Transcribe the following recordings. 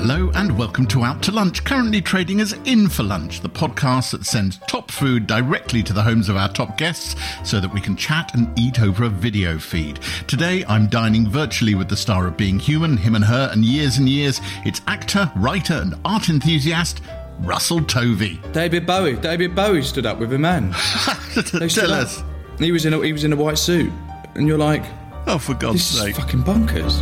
Hello and welcome to Out to Lunch, currently trading as In for Lunch, the podcast that sends top food directly to the homes of our top guests so that we can chat and eat over a video feed. Today I'm dining virtually with the star of Being Human, Him and Her, and Years, it's actor, writer and art enthusiast Russell Tovey. David Bowie stood up with a man. Tell us. He was in a white suit, and you're like, oh, for God's sake. This is fucking bonkers.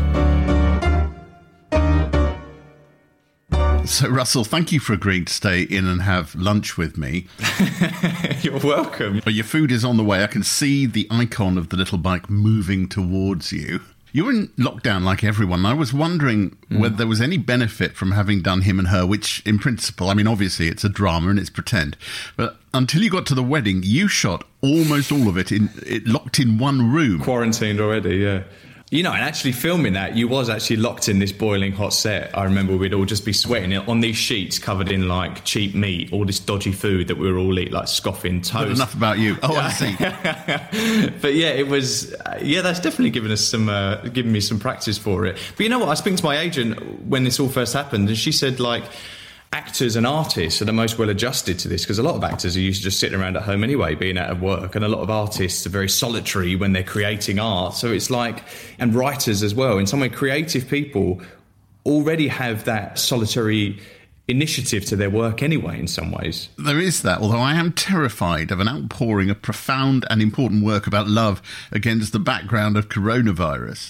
So, Russell, thank you for agreeing to stay in and have lunch with me. You're welcome. Your food is on the way. I can see the icon of the little bike moving towards you. You're in lockdown like everyone. I was wondering whether there was any benefit from having done Him and Her, which in principle, I mean, obviously it's a drama and it's pretend. But until you got to the wedding, you shot almost all of it locked in one room. Quarantined already, yeah. You know, and actually filming that, you was actually locked in this boiling hot set. I remember we'd all just be sweating on these sheets covered in, like, cheap meat, all this dodgy food that we were all eating, like scoffing toast. Not enough about you. Oh, I see. But yeah, it was... that's definitely given me some practice for it. But you know what? I spoke to my agent when this all first happened, and she said, like... actors and artists are the most well adjusted to this because a lot of actors are used to just sitting around at home anyway, being out of work, and a lot of artists are very solitary when they're creating art. So it's like, and writers as well, in some way creative people already have that solitary initiative to their work anyway in some ways. There is that, although I am terrified of an outpouring of profound and important work about love against the background of coronavirus.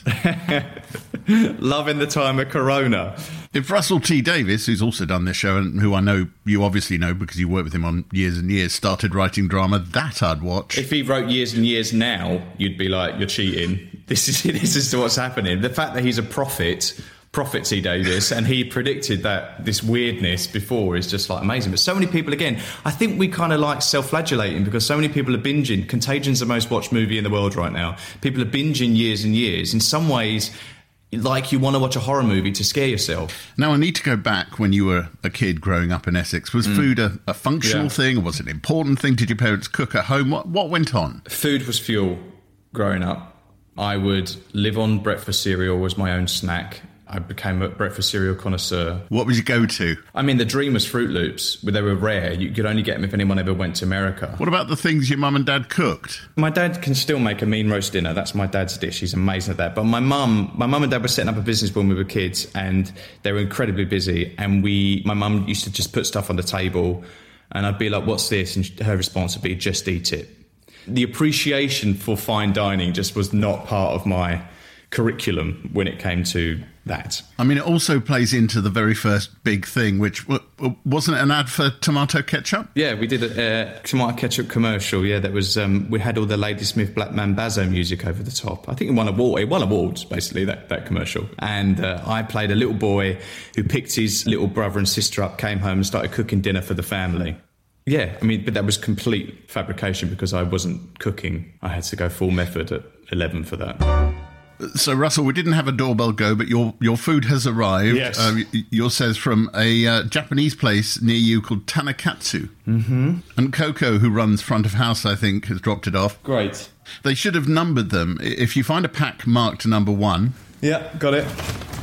Love in the time of corona. If Russell T Davies, who's also done this show and who I know you obviously know because you worked with him on Years and Years, started writing drama, that I'd watch. If he wrote Years and Years now, you'd be like, you're cheating. This is what's happening. The fact that he's a prophet T Davies, and he predicted that this weirdness before is just like amazing. But so many people, again, I think we kind of like self-flagellating because so many people are binging. Contagion's the most watched movie in the world right now. People are binging Years and Years. In some ways, like you want to watch a horror movie to scare yourself. Now, I need to go back when you were a kid growing up in Essex. Was food a functional thing, or was it an important thing? Did your parents cook at home? What went on? Food was fuel growing up. I would live on breakfast cereal as my own snack. I became a breakfast cereal connoisseur. What was your go-to? I mean, the dream was Fruit Loops, but they were rare. You could only get them if anyone ever went to America. What about the things your mum and dad cooked? My dad can still make a mean roast dinner. That's my dad's dish. He's amazing at that. But my mum and dad were setting up a business when we were kids, and they were incredibly busy. And my mum used to just put stuff on the table, and I'd be like, "What's this?" And her response would be, "Just eat it." The appreciation for fine dining just was not part of my curriculum when it came to that. I mean, it also plays into the very first big thing, which wasn't it an ad for tomato ketchup? Yeah, we did a tomato ketchup commercial. Yeah, that was. We had all the Ladysmith Black Mambazo music over the top. I think it won awards, basically, that commercial. And I played a little boy who picked his little brother and sister up, came home and started cooking dinner for the family. Yeah, I mean, but that was complete fabrication because I wasn't cooking. I had to go full method at 11 for that. So, Russell, we didn't have a doorbell go, but your food has arrived. Yes. Yours says from a Japanese place near you called Tanakatsu. Mm-hmm. And Coco, who runs front of house, I think, has dropped it off. Great. They should have numbered them. If you find a pack marked number 1... Yeah, got it.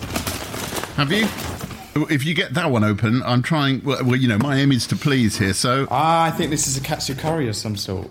Have you? If you get that one open, I'm trying... Well, you know, my aim is to please here, so... I think this is a katsu curry of some sort.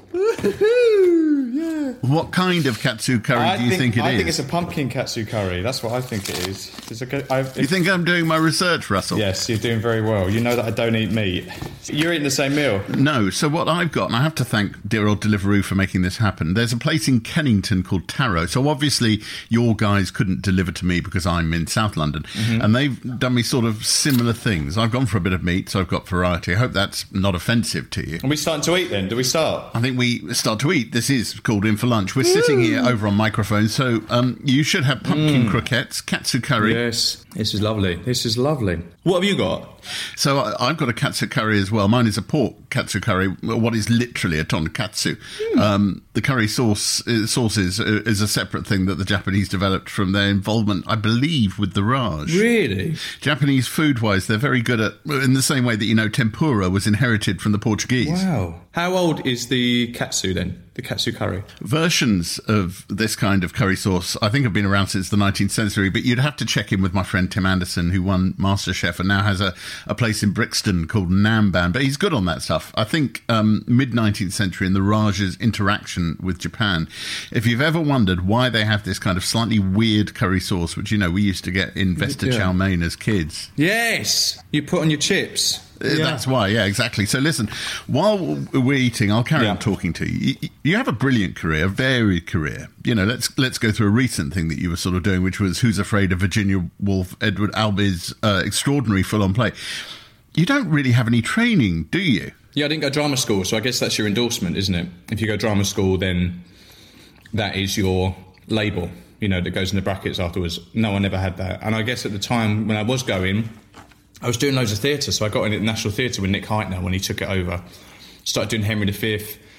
What kind of katsu curry do you think it is? I think it's a pumpkin katsu curry. That's what I think it is. You think I'm doing my research, Russell? Yes, you're doing very well. You know that I don't eat meat. You're eating the same meal. No. So what I've got, and I have to thank dear old Deliveroo for making this happen, there's a place in Kennington called Taro. So obviously your guys couldn't deliver to me because I'm in South London. Mm-hmm. And they've done me sort of similar things. I've gone for a bit of meat, so I've got variety. I hope that's not offensive to you. Are we starting to eat then? Do we start? I think we start to eat. This is called In for Lunch. We're sitting here over on microphone, so you should have pumpkin croquettes, katsu curry. Yes, this is lovely. This is lovely. What have you got? So I've got a katsu curry as well. Mine is a pork katsu curry, what is literally a tonkatsu. The curry sauces is a separate thing that the Japanese developed from their involvement, I believe, with the Raj. Really? Japanese food-wise, they're very good at, in the same way that, you know, tempura was inherited from the Portuguese. Wow. How old is the katsu then? the katsu curry. Versions of this kind of curry sauce, I think, have been around since the 19th century, but you'd have to check in with my friend Tim Anderson, who won MasterChef and now has a place in Brixton called Namban. But he's good on that stuff. I think mid-19th century and the Raj's interaction with Japan, if you've ever wondered why they have this kind of slightly weird curry sauce, which, we used to get in Vesta Chow Mein as kids. Yes! You put on your chips. That's why, exactly. So listen, while we're eating, I'll carry on talking to you. You have a brilliant career, a varied career. Let's go through a recent thing that you were sort of doing, which was Who's Afraid of Virginia Woolf, Edward Albee's extraordinary full-on play. You don't really have any training, do you? Yeah, I didn't go drama school, so I guess that's your endorsement, isn't it? If you go drama school, then that is your label, that goes in the brackets afterwards. No, I never had that. And I guess at the time when I was going, I was doing loads of theatre, so I got in at the National Theatre with Nick Heitner when he took it over. Started doing Henry V,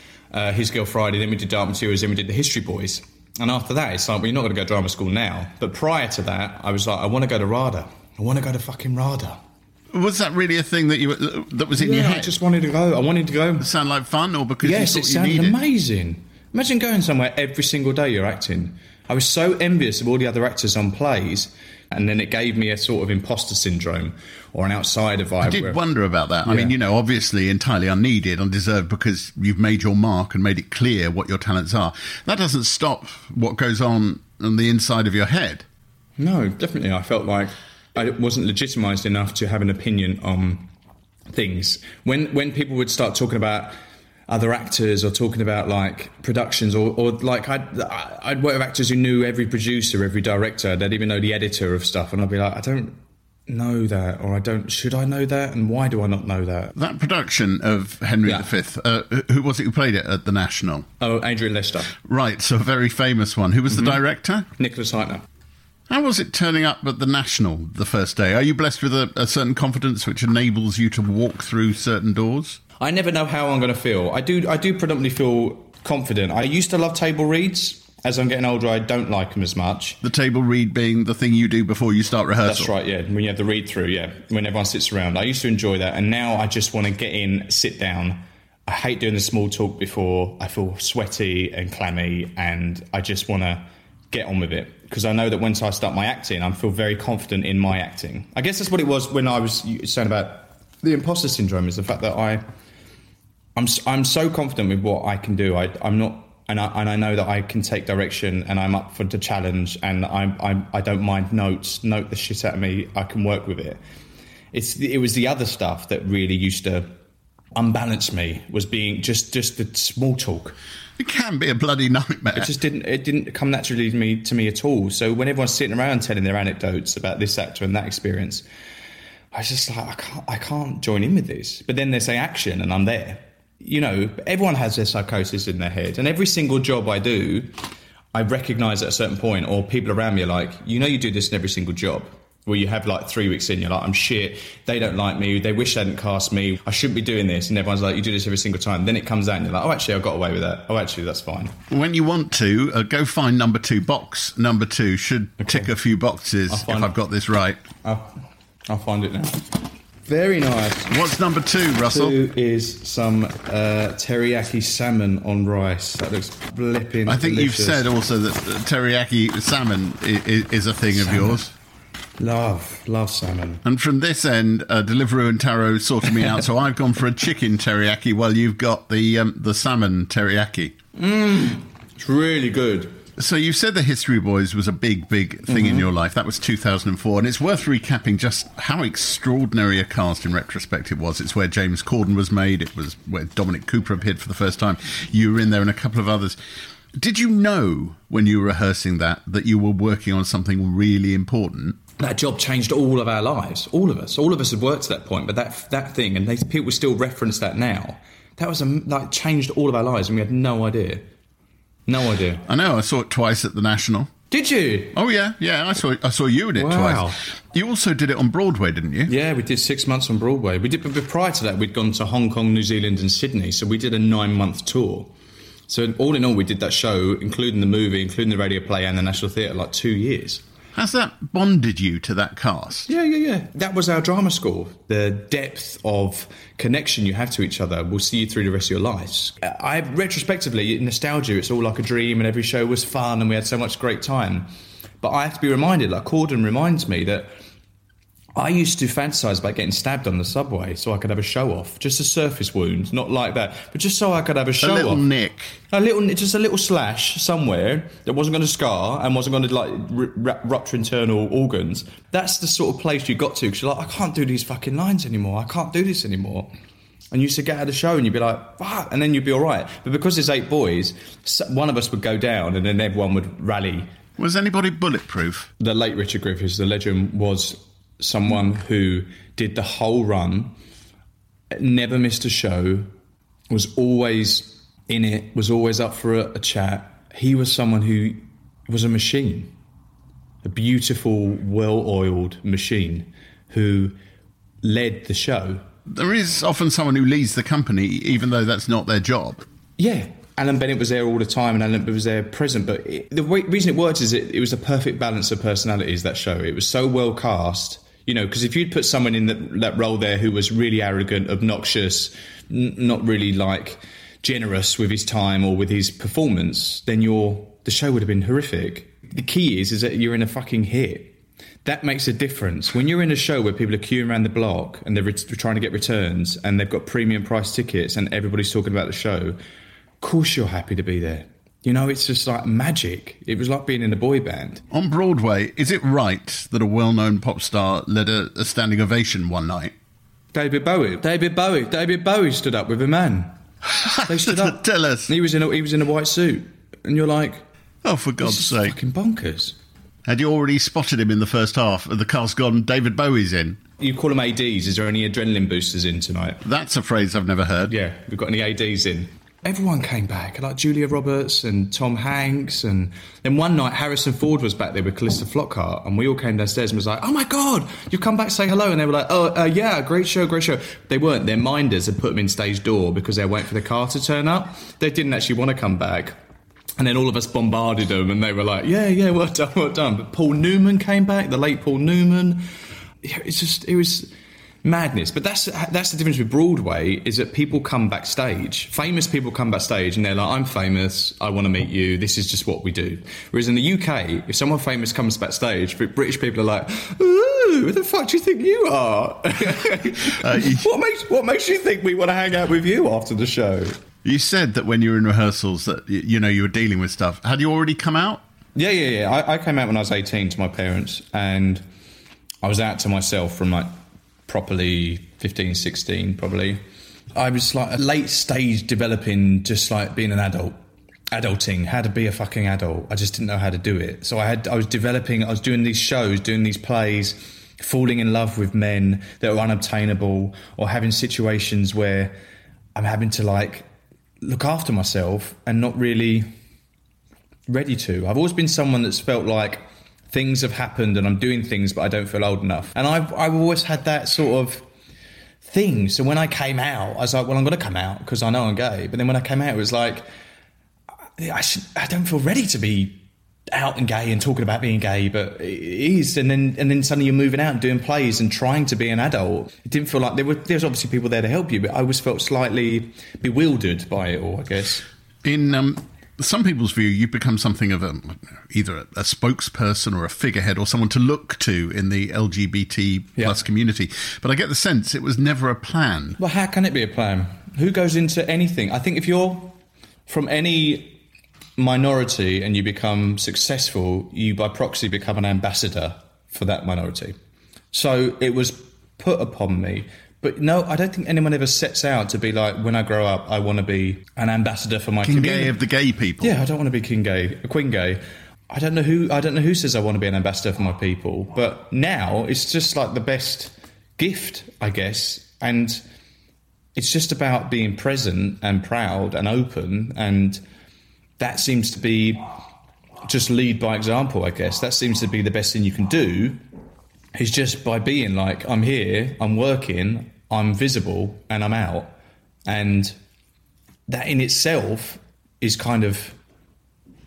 His Girl Friday, then we did Dark Materials, then we did The History Boys. And after that, it's like, well, you're not going to go to drama school now. But prior to that, I was like, I want to go to RADA. I want to go to fucking RADA. Was that really a thing that was in your head? I just wanted to go. I wanted to go. Does it sound like fun, or because yes, you it thought sounded you needed amazing. Imagine going somewhere every single day you're acting. I was so envious of all the other actors on plays, and then it gave me a sort of imposter syndrome or an outsider vibe. I did wonder about that. Yeah. I mean, obviously entirely unneeded, undeserved, because you've made your mark and made it clear what your talents are. That doesn't stop what goes on the inside of your head. No, definitely. I felt like I wasn't legitimised enough to have an opinion on things. When people would start talking about other actors or talking about like productions or like I'd work with actors who knew every producer, every director, they'd even know the editor of stuff, and I'd be like, I don't know that, or should I know that, and why do I not know that? That production of Henry V, who was it who played it at the National? Oh, Adrian Lester. Right, so a very famous one. Who was the director? Nicholas Heitner. How was it turning up at the National the first day? Are you blessed with a certain confidence which enables you to walk through certain doors? I never know how I'm going to feel. I do predominantly feel confident. I used to love table reads. As I'm getting older, I don't like them as much. The table read being the thing you do before you start rehearsal? That's right, yeah. When you have the read-through, when everyone sits around. I used to enjoy that, and now I just want to get in, sit down. I hate doing the small talk before. I feel sweaty and clammy, and I just want to get on with it. Because I know that once I start my acting, I feel very confident in my acting. I guess that's what it was when I was saying about the imposter syndrome, is the fact that I'm so confident with what I can do. I'm not, and I know that I can take direction, and I'm up for the challenge, and I don't mind note the shit out of me. I can work with it. It was the other stuff that really used to unbalance me, was being just the small talk. It can be a bloody nightmare. It didn't come naturally to me at all. So when everyone's sitting around telling their anecdotes about this actor and that experience, I was just like, I can't join in with this. But then they say action, and I'm there. Everyone has their psychosis in their head, and every single job I do, I recognise at a certain point, or people around me are like, you do this in every single job, where you have like 3 weeks in, you're like, I'm shit, they don't like me, they wish they hadn't cast me, I shouldn't be doing this, and everyone's like, you do this every single time. Then it comes out and you're like, oh, actually, I got away with that. Oh, actually, that's fine. When you want to, go find number 2 box. Number 2 should tick a few boxes, if I've got this right. I'll find it now. Very nice. What's number 2, Russell? 2 is some teriyaki salmon on rice. That looks flipping I think delicious. You've said also that teriyaki salmon is a thing of yours. Love salmon. And from this end, Deliveroo and Taro sorted me out, so I've gone for a chicken teriyaki while you've got the salmon teriyaki. It's really good. So you said The History Boys was a big thing in your life. That was 2004, and it's worth recapping just how extraordinary a cast in retrospect it was. It's where James Corden was made. It was where Dominic Cooper appeared for the first time. You were in there and a couple of others. Did you know when you were rehearsing that you were working on something really important? That job changed all of our lives. All of us had worked to that point, but that thing, and people still reference that now. That was changed all of our lives, and we had no idea. No idea. I know. I saw it twice at the National. Did you? Oh yeah. I saw you in it twice. You also did it on Broadway, didn't you? Yeah, we did 6 months on Broadway. We did, but prior to that, we'd gone to Hong Kong, New Zealand, and Sydney. So we did a 9-month tour. So all in all, we did that show, including the movie, including the radio play, and the National Theatre, 2 years. Has that bonded you to that cast? Yeah. That was our drama school. The depth of connection you have to each other will see you through the rest of your lives. Retrospectively, nostalgia, it's all like a dream, and every show was fun and we had so much great time. But I have to be reminded, like Corden reminds me, that I used to fantasize about getting stabbed on the subway so I could have a show off. Just a surface wound, not like that, but just so I could have a show off. A little nick. Just a little slash somewhere that wasn't going to scar and wasn't going to like rupture internal organs. That's the sort of place you got to, because you're like, I can't do these fucking lines anymore. I can't do this anymore. And you used to get out of the show and you'd be like, fuck, and then you'd be all right. But because there's 8 boys, one of us would go down and then everyone would rally. Was anybody bulletproof? The late Richard Griffiths, the legend, was someone who did the whole run, never missed a show, was always in it, was always up for a chat. He was someone who was a machine, a beautiful, well-oiled machine who led the show. There is often someone who leads the company, even though that's not their job. Yeah. Alan Bennett was there all the time, and Alan was there present. But the reason it worked is it was a perfect balance of personalities, that show. It was so well cast. You know, because if you'd put someone in that role there who was really arrogant, obnoxious, not really like generous with his time or with his performance, then the show would have been horrific. The key is that you're in a fucking hit. That makes a difference. When you're in a show where people are queuing around the block and they're trying to get returns and they've got premium price tickets and everybody's talking about the show, of course you're happy to be there. You know, it's just like magic. It was like being in a boy band. On Broadway, is it right that a well-known pop star led a standing ovation one night? David Bowie stood up with a man. They stood up. Tell us. He was in a white suit. And you're like, oh, for God's sake. Fucking bonkers. Had you already spotted him in the first half? Of the cast gone, David Bowie's in? You call them ADs. Is there any adrenaline boosters in tonight? That's a phrase I've never heard. Yeah, we've got any ADs in. Everyone came back, like Julia Roberts and Tom Hanks. And then one night, Harrison Ford was back there with Calista Flockhart, and we all came downstairs and was like, oh my God, you've come back to say hello. And they were like, yeah, great show. They weren't. Their minders had put them in stage door because they were waiting for the car to turn up. They didn't actually want to come back. And then all of us bombarded them, and they were like, yeah, well done. But Paul Newman came back, the late Paul Newman. It was madness. But that's the difference with Broadway, is that people come backstage. Famous people come backstage and they're like, I'm famous, I want to meet you, this is just what we do. Whereas in the UK, if someone famous comes backstage, British people are like, ooh, who the fuck do you think you are? What makes you think we want to hang out with you after the show? You said that when you were in rehearsals that, you know, you were dealing with stuff. Had you already come out? Yeah. I came out when I was 18 to my parents, and I was out to myself from like properly 15, 16 probably. I was like a late stage developing, just like being an adulting, how to be a fucking adult. I just didn't know how to do it. So I was doing these shows, doing these plays, falling in love with men that are unobtainable, or having situations where I'm having to like look after myself and not really ready to. I've always been someone that's felt like things have happened and I'm doing things, but I don't feel old enough. And I've always had that sort of thing. So when I came out, I was like, well, I'm going to come out because I know I'm gay. But then when I came out, it was like, I don't feel ready to be out and gay and talking about being gay, but it is. And then suddenly you're moving out and doing plays and trying to be an adult. It didn't feel like there's obviously people there to help you, but I always felt slightly bewildered by it all, I guess. In some people's view, you've become something of either a spokesperson or a figurehead or someone to look to in the LGBT plus community. But I get the sense it was never a plan. Well, how can it be a plan? Who goes into anything? I think if you're from any minority and you become successful, you by proxy become an ambassador for that minority. So it was put upon me. But no, I don't think anyone ever sets out to be like, when I grow up, I want to be an ambassador for my community. King Gay of the gay people. Yeah, I don't want to be King Gay, Queen Gay. I don't know who says I want to be an ambassador for my people. But now it's just like the best gift, I guess. And it's just about being present and proud and open, and that seems to be just lead by example, I guess. That seems to be the best thing you can do, is just by being like, I'm here, I'm working, I'm visible, and I'm out. And that in itself is kind of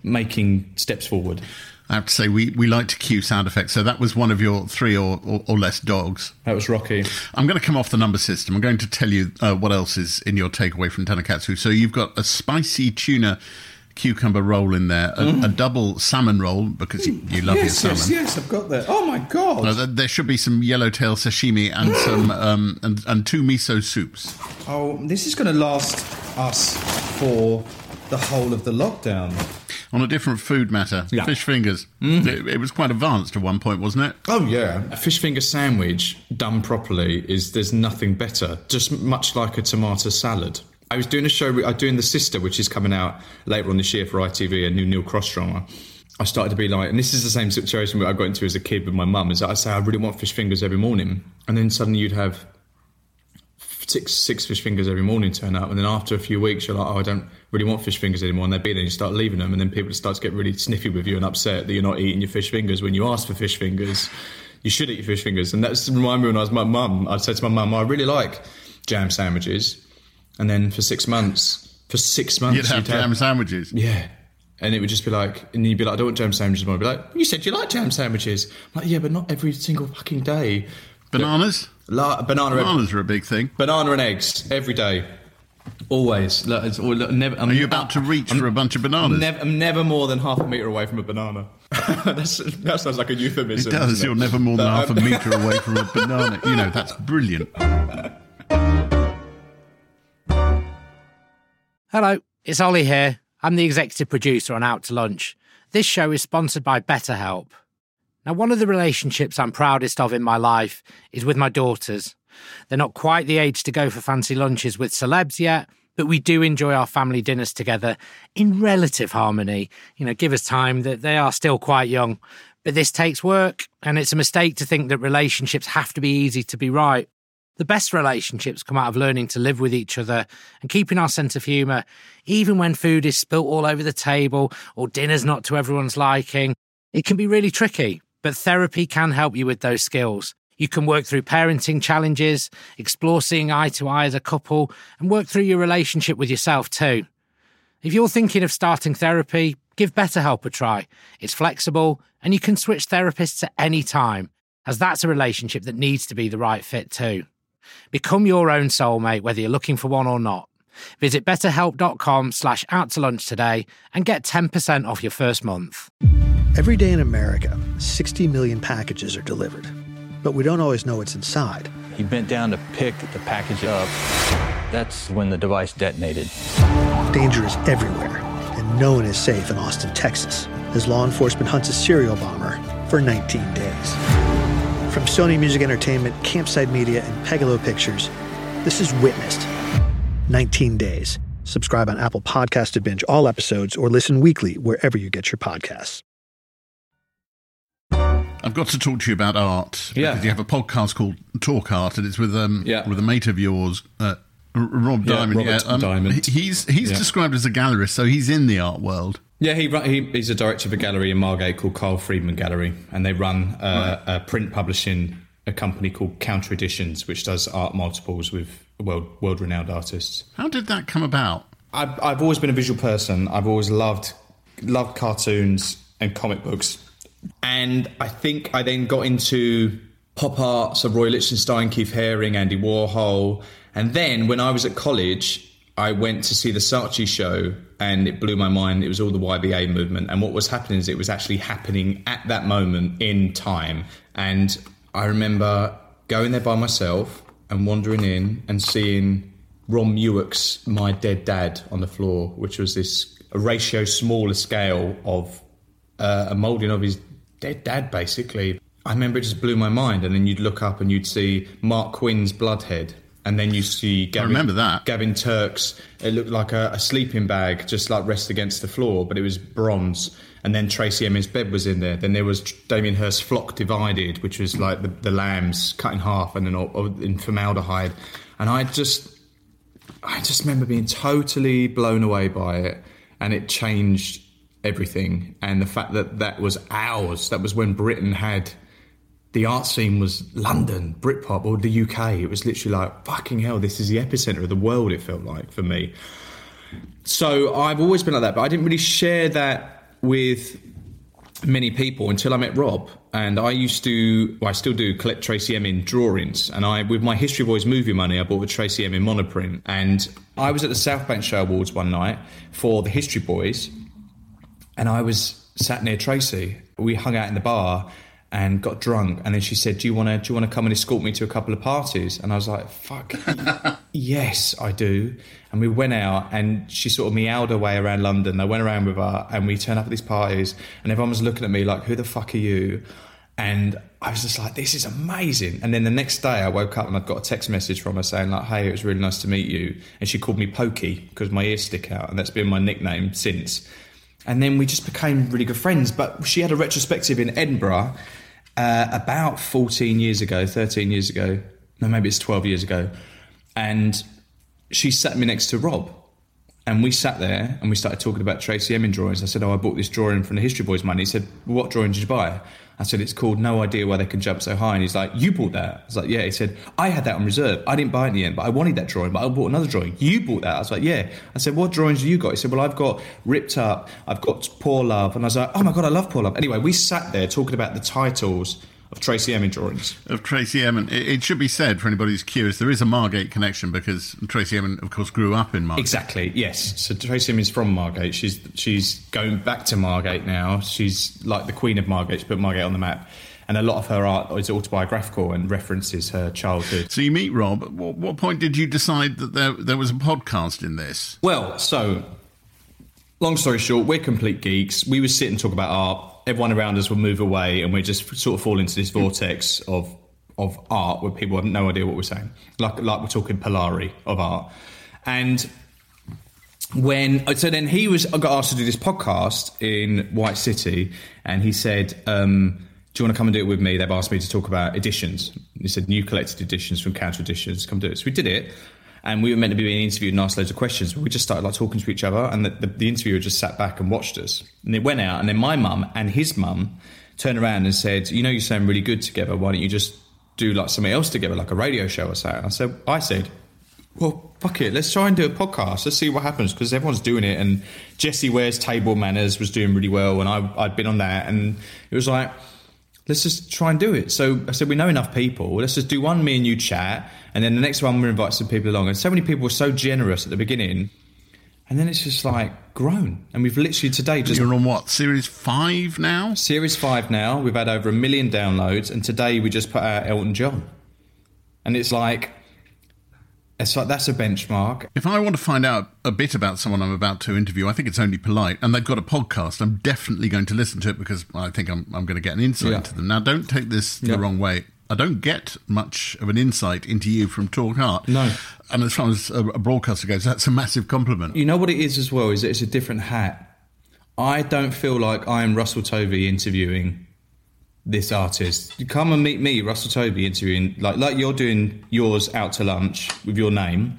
making steps forward. I have to say, we like to cue sound effects. So that was one of your 3 or less dogs. That was Rocky. I'm going to come off the number system. I'm going to tell you what else is in your takeaway from Tanakatsu. So you've got a spicy tuna cucumber roll in there, a double salmon roll, because you love your salmon. Yes, I've got that. Oh, my God. There should be some yellowtail sashimi and some and 2 miso soups. Oh, this is going to last us for the whole of the lockdown. On a different food matter, fish fingers. It was quite advanced at one point, wasn't it? Oh, yeah. A fish finger sandwich done properly there's nothing better, just much like a tomato salad. I was doing a show, I'm doing The Sister, which is coming out later on this year for ITV, a new Neil Cross drama. I started to be like, and this is the same situation that I got into as a kid with my mum, is that I say, I really want fish fingers every morning. And then suddenly you'd have six fish fingers every morning turn up, and then after a few weeks you're like, oh, I don't really want fish fingers anymore, and they'd be there and you start leaving them, and then people start to get really sniffy with you and upset that you're not eating your fish fingers when you ask for fish fingers. You should eat your fish fingers. And that's reminded me when I was my mum, I'd say to my mum, I really like jam sandwiches, and then for 6 months you'd have jam sandwiches. Yeah. And it would just be like, and you'd be like, I don't want jam sandwiches. I'd be like, you said you like jam sandwiches. I'm like, yeah, but not every single fucking day. Bananas? Bananas are a big thing. Banana and eggs every day, always. Are you about to reach for a bunch of bananas? I'm never more than half a metre away from a banana. That sounds like a euphemism. It does. You're never more than half a metre away from a banana. You know, that's brilliant. Hello, it's Ollie here. I'm the executive producer on Out to Lunch. This show is sponsored by BetterHelp. Now, one of the relationships I'm proudest of in my life is with my daughters. They're not quite the age to go for fancy lunches with celebs yet, but we do enjoy our family dinners together in relative harmony. You know, give us time, that they are still quite young. But this takes work, and it's a mistake to think that relationships have to be easy to be right. The best relationships come out of learning to live with each other and keeping our sense of humour, even when food is spilt all over the table or dinner's not to everyone's liking. It can be really tricky, but therapy can help you with those skills. You can work through parenting challenges, explore seeing eye to eye as a couple, and work through your relationship with yourself too. If you're thinking of starting therapy, give BetterHelp a try. It's flexible, and you can switch therapists at any time, as that's a relationship that needs to be the right fit too. Become your own soulmate, whether you're looking for one or not. Visit betterhelp.com/outtolunch today and get 10% off your first month. Every day in America, 60 million packages are delivered, but we don't always know what's inside. He bent down to pick the package up. That's when the device detonated. Danger is everywhere, and no one is safe in Austin, Texas, as law enforcement hunts a serial bomber for 19 days. From Sony Music Entertainment, Campside Media, and Pegalo Pictures, this is Witnessed. 19 Days. Subscribe on Apple Podcasts to binge all episodes or listen weekly wherever you get your podcasts. I've got to talk to you about art. Yeah. Because you have a podcast called Talk Art, and it's with a mate of yours, Rob Diamond. Robert Diamond. He's described as a gallerist, so he's in the art world. Yeah, he's a director of a gallery in Margate called Carl Friedman Gallery, and they run a print publishing a company called Counter Editions, which does art multiples with world-renowned artists. How did that come about? I've always been a visual person. I've always loved cartoons and comic books. And I think I then got into pop art, so Roy Lichtenstein, Keith Haring, Andy Warhol. And then when I was at college, I went to see the Saatchi show, and it blew my mind. It was all the YBA movement. And what was happening is it was actually happening at that moment in time. And I remember going there by myself and wandering in and seeing Ron Mueck's My Dead Dad on the floor, which was a ratio smaller scale of a moulding of his dead dad, basically. I remember it just blew my mind. And then you'd look up and you'd see Mark Quinn's Bloodhead. And then you see Gavin Turk's, it looked like a sleeping bag, just like rest against the floor, but it was bronze. And then Tracy Emin's bed was in there. Then there was Damien Hirst's Flock Divided, which was like the lambs cut in half and then in formaldehyde. And I just remember being totally blown away by it, and it changed everything. And the fact that was ours, that was when Britain had... The art scene was London, Britpop, or the UK. It was literally like, fucking hell, this is the epicenter of the world, it felt like, for me. So I've always been like that, but I didn't really share that with many people until I met Rob. And I still do collect Tracey Emin drawings. And with my History Boys movie money, I bought a Tracey Emin monoprint. And I was at the South Bank Show Awards one night for the History Boys. And I was sat near Tracey. We hung out in the bar and got drunk. And then she said, do you want to come and escort me to a couple of parties? And I was like, fuck, yes, I do. And we went out and she sort of meowed her way around London. I went around with her and we turned up at these parties and everyone was looking at me like, who the fuck are you? And I was just like, this is amazing. And then the next day I woke up and I'd got a text message from her saying like, hey, it was really nice to meet you. And she called me Pokey because my ears stick out. And that's been my nickname since. And then we just became really good friends. But she had a retrospective in Edinburgh about 13 years ago. No, maybe it's 12 years ago. And she sat me next to Rob. And we sat there and we started talking about Tracey Emin drawings. I said, I bought this drawing from the History Boys money. He said, what drawing did you buy? I said, it's called No Idea Why They Can Jump So High. And he's like, you bought that? I was like, yeah. He said, I had that on reserve. I didn't buy it in the end, but I wanted that drawing, but I bought another drawing. You bought that? I was like, yeah. I said, what drawings have you got? He said, well, I've got Ripped Up, I've got Poor Love. And I was like, oh my God, I love Poor Love. Anyway, we sat there talking about the titles of Tracey Emin drawings. Of Tracey Emin. It should be said, for anybody who's curious, there is a Margate connection because Tracey Emin, of course, grew up in Margate. Exactly, yes. So Tracey Emin's from Margate. She's going back to Margate now. She's like the Queen of Margate. She put Margate on the map. And a lot of her art is autobiographical and references her childhood. So you meet Rob. At what point did you decide that there was a podcast in this? Well, so, long story short, we're complete geeks. We would sit and talk about art. Everyone around us would move away and we just sort of fall into this vortex of art where people have no idea what we're saying. Like we're talking Polari of art. And so then I got asked to do this podcast in White City and he said, do you want to come and do it with me? They've asked me to talk about editions. He said, new collected editions from Counter Editions. Come do it. So we did it. And we were meant to be being interviewed and asked loads of questions. But we just started like talking to each other. And the interviewer just sat back and watched us. And it went out. And then my mum and his mum turned around and said, you know, you sound really good together. Why don't you just do like something else together, like a radio show or something? I said, well, fuck it. Let's try and do a podcast. Let's see what happens. Because everyone's doing it. And Jessie Ware's Table Manners was doing really well. And I'd been on that. And it was like, let's just try and do it. So I said, we know enough people. Let's just do one, me and you chat. And then the next one, we'll invite some people along. And so many people were so generous at the beginning. And then it's just like grown. And we've literally today just... You're on what? Series 5 now? Series 5 now. We've had over 1 million downloads. And today we just put out Elton John. And it's like that's a benchmark. If I want to find out a bit about someone I'm about to interview, I think it's only polite, and they've got a podcast, I'm definitely going to listen to it because I think I'm going to get an insight into them. Now, don't take this the wrong way. I don't get much of an insight into you from Talk Art. No. And as far as a broadcaster goes, that's a massive compliment. You know what it is as well, is that it's a different hat. I don't feel like I'm Russell Tovey interviewing this artist. You come and meet me, Russell Tovey, interviewing like you're doing yours Out to Lunch with your name.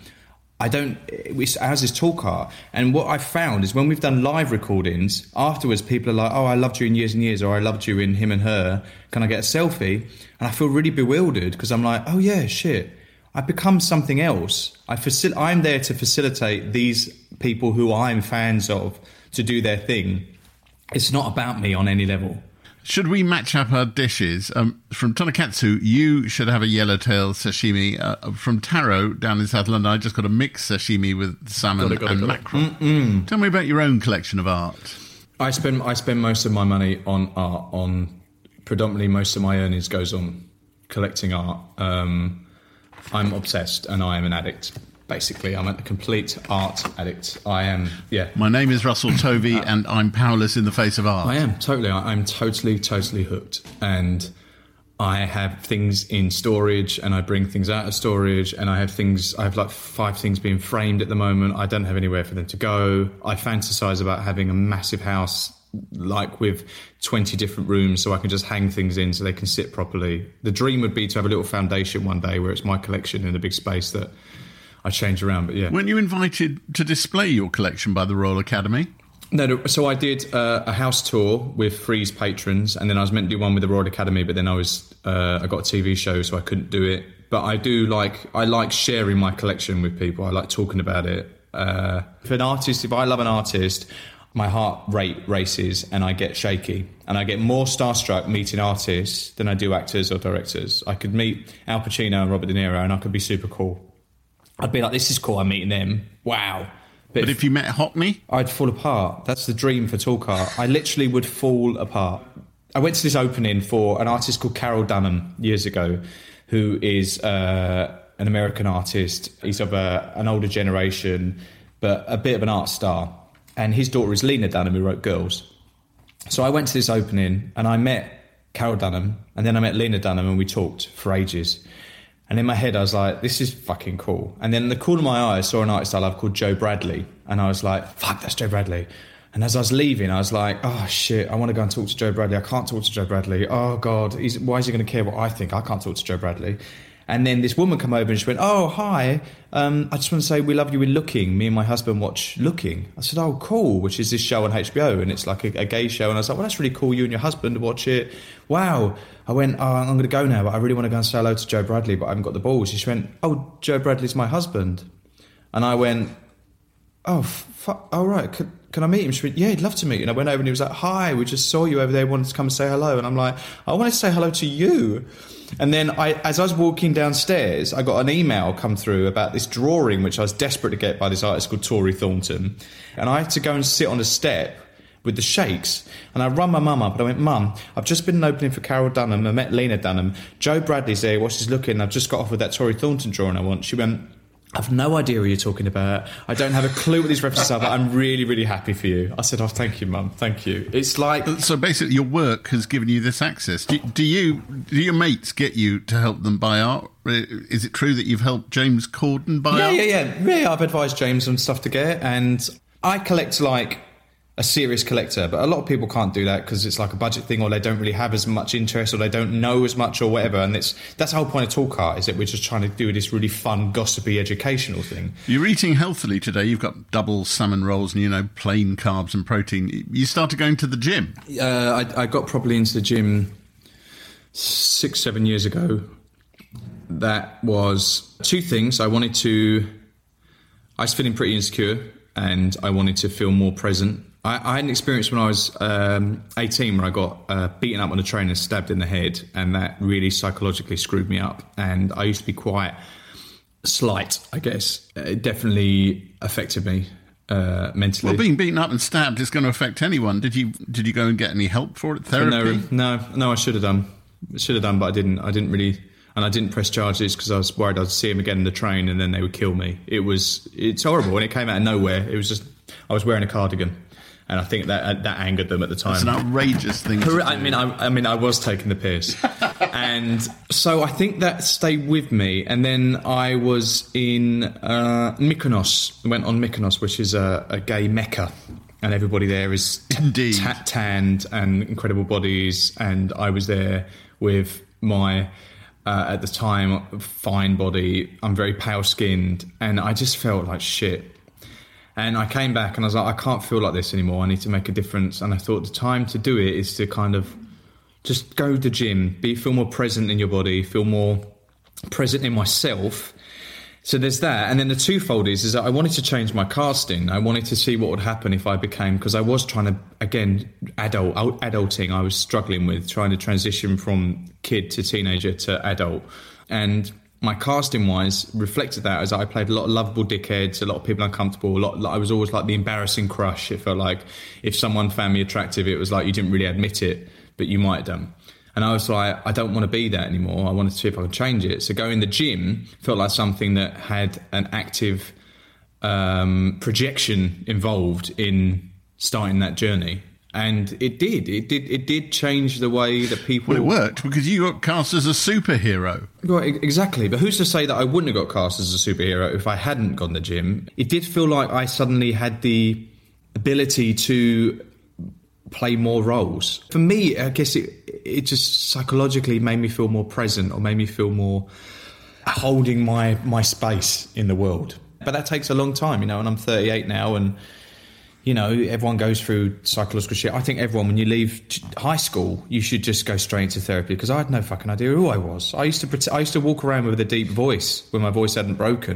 Ours is Talk Art. And what I've found is when we've done live recordings, afterwards people are like, oh, I loved you in Years and Years, or I loved you in Him and Her. Can I get a selfie? And I feel really bewildered because I'm like, oh yeah, shit. I've become something else. I'm there to facilitate these people who I'm fans of to do their thing. It's not about me on any level. Should we match up our dishes? From Tonakatsu, you should have a yellowtail sashimi. From Taro, down in South London, I just got a mixed sashimi with salmon and mackerel. Tell me about your own collection of art. I spend most of my money on art. Predominantly, most of my earnings goes on collecting art. I'm obsessed, and I am an addict. Basically, I'm a complete art addict. I am, yeah. My name is Russell Tovey, and I'm powerless in the face of art. I am, totally. I'm totally hooked. And I have things in storage, and I bring things out of storage, and I have like 5 things being framed at the moment. I don't have anywhere for them to go. I fantasize about having a massive house, like with 20 different rooms, so I can just hang things in so they can sit properly. The dream would be to have a little foundation one day where it's my collection in a big space that I change around, but yeah. Weren't you invited to display your collection by the Royal Academy? No, so I did a house tour with Freeze patrons, and then I was meant to do one with the Royal Academy, but then I got a TV show, so I couldn't do it. But I like sharing my collection with people. I like talking about it. If I love an artist, my heart rate races and I get shaky. And I get more starstruck meeting artists than I do actors or directors. I could meet Al Pacino and Robert De Niro and I could be super cool. I'd be like, this is cool, I'm meeting them. Wow. But if you met Hockney? I'd fall apart. That's the dream for Talkart. I literally would fall apart. I went to this opening for an artist called Carol Dunham years ago, who is an American artist. He's of an older generation, but a bit of an art star. And his daughter is Lena Dunham, who wrote Girls. So I went to this opening and I met Carol Dunham and then I met Lena Dunham and we talked for ages. And in my head, I was like, this is fucking cool. And then in the corner of my eye, I saw an artist I love called Joe Bradley. And I was like, fuck, that's Joe Bradley. And as I was leaving, I was like, oh, shit, I want to go and talk to Joe Bradley. I can't talk to Joe Bradley. Oh, God, why is he going to care what I think? I can't talk to Joe Bradley. And then this woman came over and she went, oh, hi. I just want to say we love you in Looking. Me and my husband watch Looking. I said, oh, cool, which is this show on HBO. And it's like a gay show. And I was like, well, that's really cool. You and your husband watch it. Wow. I went, oh, I'm going to go now, but I really want to go and say hello to Joe Bradley, but I haven't got the balls. She went, oh, Joe Bradley's my husband. And I went, oh, fuck, all right, can I meet him? She went, yeah, he'd love to meet you. And I went over and he was like, hi, we just saw you over there, wanted to come and say hello. And I'm like, I wanted to say hello to you. And then as I was walking downstairs, I got an email come through about this drawing, which I was desperate to get by this artist called Tori Thornton. And I had to go and sit on a step with the Shakes. And I rung my mum up and I went, Mum, I've just been opening for Carol Dunham. I met Lena Dunham. Joe Bradley's there, while she's looking. I've just got off with that Tori Thornton drawing I want. She went, I've no idea what you're talking about. I don't have a clue what these references are, but I'm really, really happy for you. I said, oh, thank you, Mum. Thank you. It's like... So basically your work has given you this access. Do your mates get you to help them buy art? Is it true that you've helped James Corden buy art? Yeah, I've advised James on stuff to get. And I collect like a serious collector, but a lot of people can't do that because it's like a budget thing, or they don't really have as much interest, or they don't know as much, or whatever. And that's the whole point of Talkart, is that we're just trying to do this really fun, gossipy, educational thing. You're eating healthily today. You've got double salmon rolls and, plain carbs and protein. You started going to the gym. I got properly into the gym 6-7 years ago. That was two things. I was feeling pretty insecure and I wanted to feel more present. I had an experience when I was 18 where I got beaten up on a train and stabbed in the head, and that really psychologically screwed me up. And I used to be quite slight, I guess. It definitely affected me mentally. Well, being beaten up and stabbed is going to affect anyone. Did you go and get any help for it? Therapy? No, I should have done. But I didn't. I didn't really, and I didn't press charges because I was worried I'd see him again in the train and then they would kill me. It's horrible, and it came out of nowhere. It was just, I was wearing a cardigan. And I think that angered them at the time. It's an outrageous thing to do. I mean, I was taking the piss. And so I think that stayed with me. And then I was in Mykonos. I went on Mykonos, which is a gay mecca. And everybody there is tanned and incredible bodies. And I was there with my, at the time, fine body. I'm very pale-skinned. And I just felt like shit. And I came back and I was like, I can't feel like this anymore. I need to make a difference. And I thought the time to do it is to kind of just go to the gym, feel more present in your body, feel more present in myself. So there's that. And then the twofold is that I wanted to change my casting. I wanted to see what would happen if I became, because I was trying to, again, adulting. I was struggling with trying to transition from kid to teenager to adult. And my casting-wise reflected that, as I played a lot of lovable dickheads, a lot of people uncomfortable. I was always like the embarrassing crush. It felt like if someone found me attractive, it was like you didn't really admit it, but you might have done. And I was like, I don't want to be that anymore. I wanted to see if I could change it. So going in the gym felt like something that had an active projection involved in starting that journey. And it did change the way that people... Well, it worked because you got cast as a superhero. Well, exactly. But who's to say that I wouldn't have got cast as a superhero if I hadn't gone to the gym? It did feel like I suddenly had the ability to play more roles. For me, I guess it just psychologically made me feel more present, or made me feel more holding my space in the world. But that takes a long time, and I'm 38 now, and... everyone goes through psychological shit. I think everyone, when you leave high school, you should just go straight into therapy, because I had no fucking idea who I was. I used to walk around with a deep voice when my voice hadn't broken,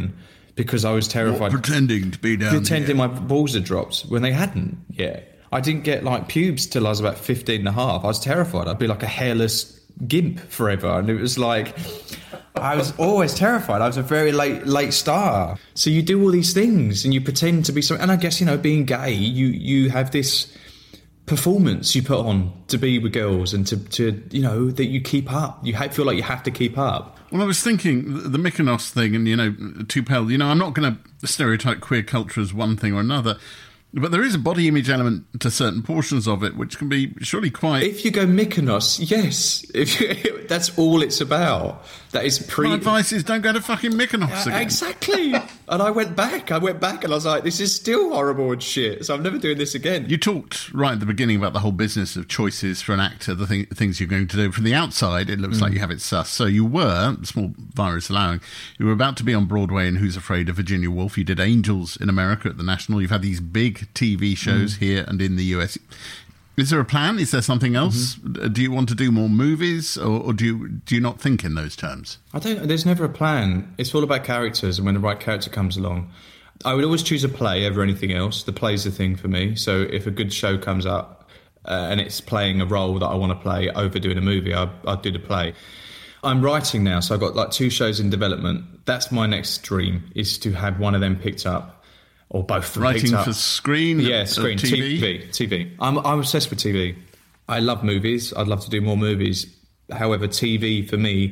because I was terrified. Pretending to be down Pretending here. my balls had dropped when they hadn't yet. I didn't get like pubes till I was about 15 and a half. I was terrified. I'd be like a hairless gimp forever. And it was like, I was always terrified. I was a very late star. So you do all these things and you pretend to be something. And I guess, being gay, you have this performance you put on to be with girls and to that you keep up. You feel like you have to keep up. Well, I was thinking the Mykonos thing and, Tupel, I'm not going to stereotype queer culture as one thing or another, but there is a body image element to certain portions of it, which can be surely quite... If you go Mykonos, yes. That's all it's about. That is My advice is don't go to fucking Mykonos again. Exactly. And I went back and I was like, this is still horrible and shit, so I'm never doing this again. You talked right at the beginning about the whole business of choices for an actor, the things you're going to do. From the outside, it looks like you have it sus. So you were, small virus allowing, you were about to be on Broadway in Who's Afraid of Virginia Woolf. You did Angels in America at the National. You've had these big TV shows here and in the US. Is there a plan? Is there something else? Do you want to do more movies, or do you not think in those terms? There's never a plan. It's all about characters, and when the right character comes along. I would always choose a play over anything else. The play's the thing for me. So if a good show comes up and it's playing a role that I want to play over doing a movie, I'll do the play. I'm writing now, so I've got like 2 shows in development. That's my next dream, is to have one of them picked up. Or both of them Writing picked up. for screen? Yeah, screen. TV. I'm obsessed with TV. I love movies. I'd love to do more movies. However, TV for me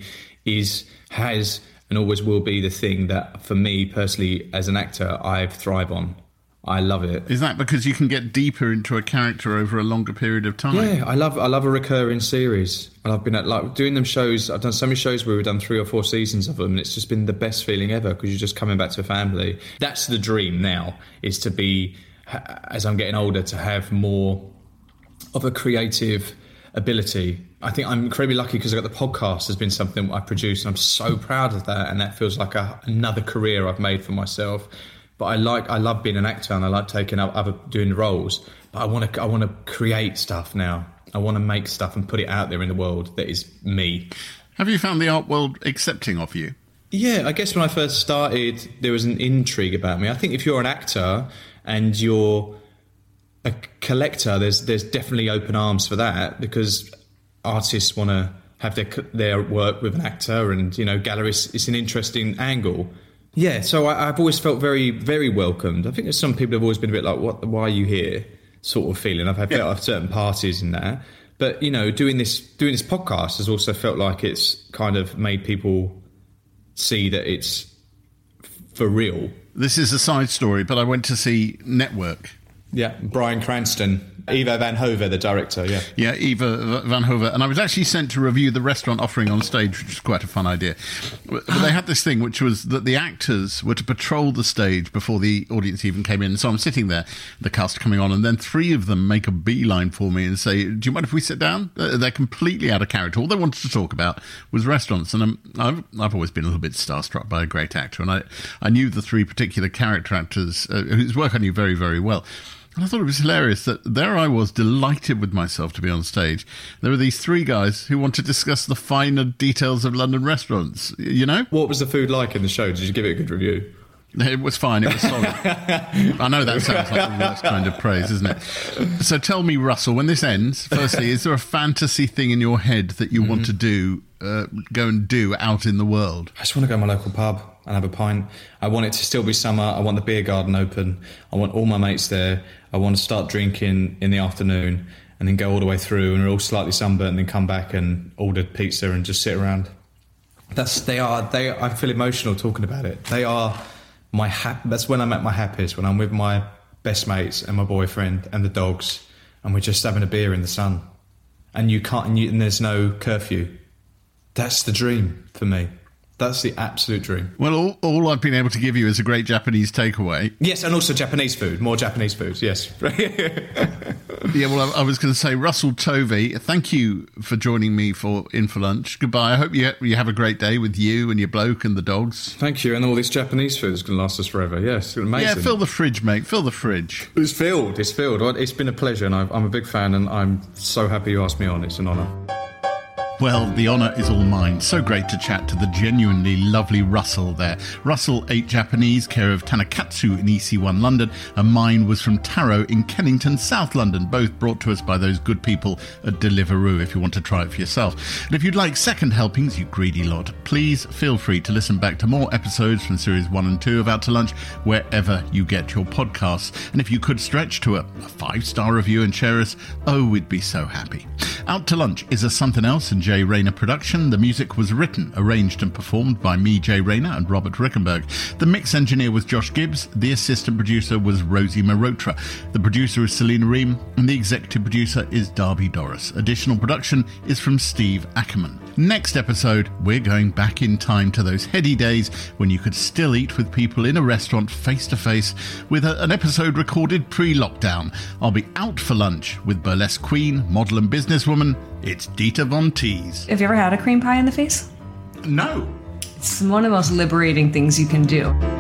has and always will be the thing that, for me personally, as an actor, I thrive on. I love it. Is that because you can get deeper into a character over a longer period of time? Yeah, I love a recurring series. And I've been doing them shows. I've done so many shows where we've done 3 or 4 seasons of them, and it's just been the best feeling ever because you're just coming back to a family. That's the dream now, is to be, as I'm getting older, to have more of a creative ability. I think I'm incredibly lucky because I've got the podcast has been something I produce, and I'm so proud of that, and that feels like another career I've made for myself. But I love being an actor, and I like taking up doing roles. But I want to create stuff now. I want to make stuff and put it out there in the world that is me. Have you found the art world accepting of you? Yeah, I guess when I first started, there was an intrigue about me. I think if you're an actor and you're a collector, there's definitely open arms for that, because artists want to have their work with an actor, and galleries. It's an interesting angle. Yeah, so I've always felt very, very welcomed. I think there's some people have always been a bit like, why are you here, sort of feeling. I've had certain parties in that. But, doing this podcast has also felt like it's kind of made people see that it's for real. This is a side story, but I went to see Network. Yeah, Bryan Cranston. Ivo Van Hove, the director, yeah. Yeah, Ivo Van Hove. And I was actually sent to review the restaurant offering on stage, which was quite a fun idea. But they had this thing, which was that the actors were to patrol the stage before the audience even came in. So I'm sitting there, the cast coming on, and then 3 of them make a beeline for me and say, do you mind if we sit down? They're completely out of character. All they wanted to talk about was restaurants. And I've always been a little bit starstruck by a great actor. And I knew the 3 particular character actors whose work I knew very, very well. And I thought it was hilarious that there I was, delighted with myself to be on stage. There were these 3 guys who want to discuss the finer details of London restaurants, What was the food like in the show? Did you give it a good review? It was fine. It was solid. I know that sounds like the worst kind of praise, isn't it? So tell me, Russell, when this ends, firstly, is there a fantasy thing in your head that you want to go and do out in the world? I just want to go to my local pub and have a pint. I want it to still be summer. I want the beer garden open. I want all my mates there. I want to start drinking in the afternoon and then go all the way through, and we're all slightly sunburnt, and then come back and order pizza and just sit around. I feel emotional talking about it. They are that's when I'm at my happiest, when I'm with my best mates and my boyfriend and the dogs, and we're just having a beer in the sun. And and there's no curfew. That's the dream for me. That's the absolute dream. Well, all I've been able to give you is a great Japanese takeaway. Yes, and also Japanese food. More Japanese food, yes. Yeah, well, I was going to say, Russell Tovey, thank you for joining me for In For Lunch. Goodbye. I hope you have a great day with you and your bloke and the dogs. Thank you. And all this Japanese food is going to last us forever. Yes, amazing. Yeah, fill the fridge, mate. Fill the fridge. It's filled. It's been a pleasure, and I'm a big fan, and I'm so happy you asked me on. It's an honour. Well, the honour is all mine. So great to chat to the genuinely lovely Russell there. Russell ate Japanese, care of Tanakatsu in EC1 London, and mine was from Taro in Kennington, South London, both brought to us by those good people at Deliveroo if you want to try it for yourself. And if you'd like second helpings, you greedy lot, please feel free to listen back to more episodes from Series 1 and 2 of Out to Lunch wherever you get your podcasts. And if you could stretch to a 5-star review and share us, oh, we'd be so happy. Out to Lunch is a Something Else and Jay Rayner production. The music was written, arranged and performed by me, Jay Rayner, and Robert Rickenberg. The mix engineer was Josh Gibbs. The assistant producer was Rosie Marotra. The producer is Selena Ream, and the executive producer is Darby Doris. Additional production is from Steve Ackerman. Next episode, we're going back in time to those heady days when you could still eat with people in a restaurant face to face, with an episode recorded pre-lockdown. I'll be out for lunch with burlesque queen, model and businesswoman. It's Dieter Von Teese. Have you ever had a cream pie in the face? No. It's one of the most liberating things you can do.